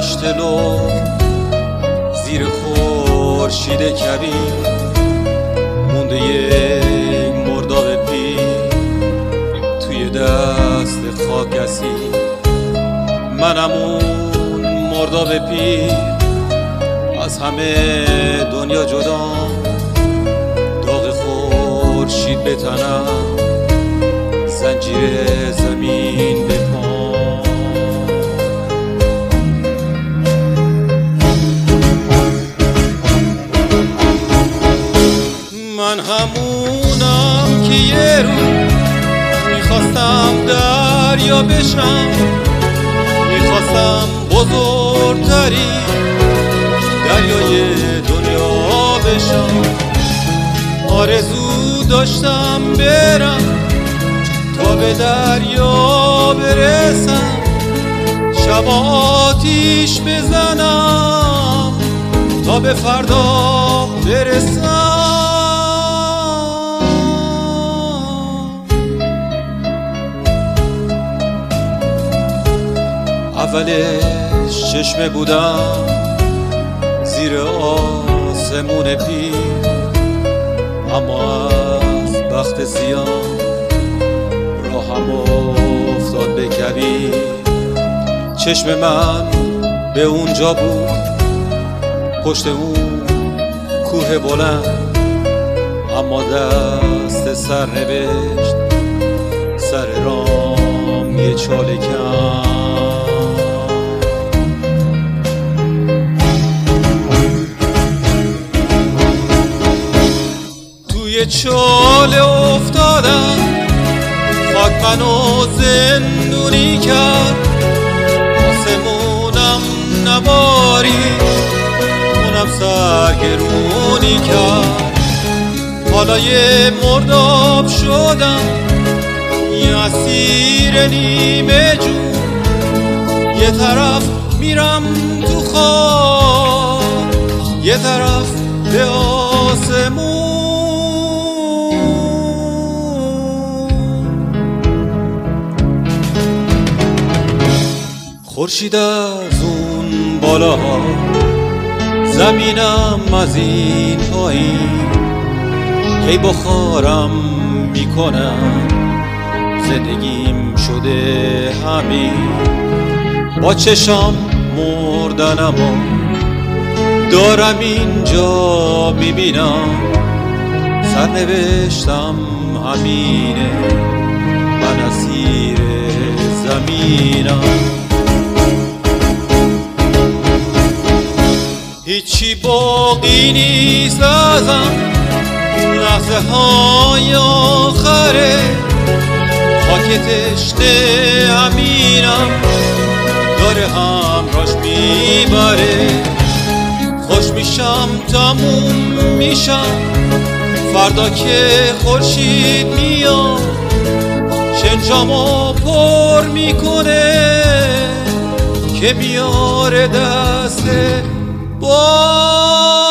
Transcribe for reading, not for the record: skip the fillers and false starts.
دشت لو زیر خورشید کبیر مونده یک مرداب پیر توی دست خاک اسیر. منم اون مرداب پیر از همه دنیا جدا، داغ خورشید به تنم، زنجیر زمین به پام. من همونم که یه رو میخواستم دریا بشم، میخواستم بزرگتری دریای دنیا بشم. آرزو داشتم برم تا به دریا برسم، شب آتیش بزنم تا به فردا برسم. اولش چشمه بودم زیر آسمون پیر، اما از بخت سیاه راهم افتاد به کبیر. چشم من به اونجا بود پشت اون کوه بلند، اما دست سرنوشت سر رام یه چاله کم. توی چاله افتادم، خاک منو زندونی کرد، آسمونم نبارید، اونم سرگرونی کرد. حالا یه مرداب شدم، یه اسیر نیمه جون، یه طرف میرم تو خاک، یه طرف به آسمون. خورشید از اون بالاها، زمینم از این پایین، هی بخارم میکنم، زندگیم شده همین. با چشام مردنم و دارم اینجا میبینم، سرنوشتم همینه، من اسیر زمینم. هیچی باقی نیست ازم، لحظه های آخره، خاک تشنه همینم داره همراش میبره. خوش میشم تموم میشم فردا که خورشید میاد، شنجامو پر میکنه که بیاره دست با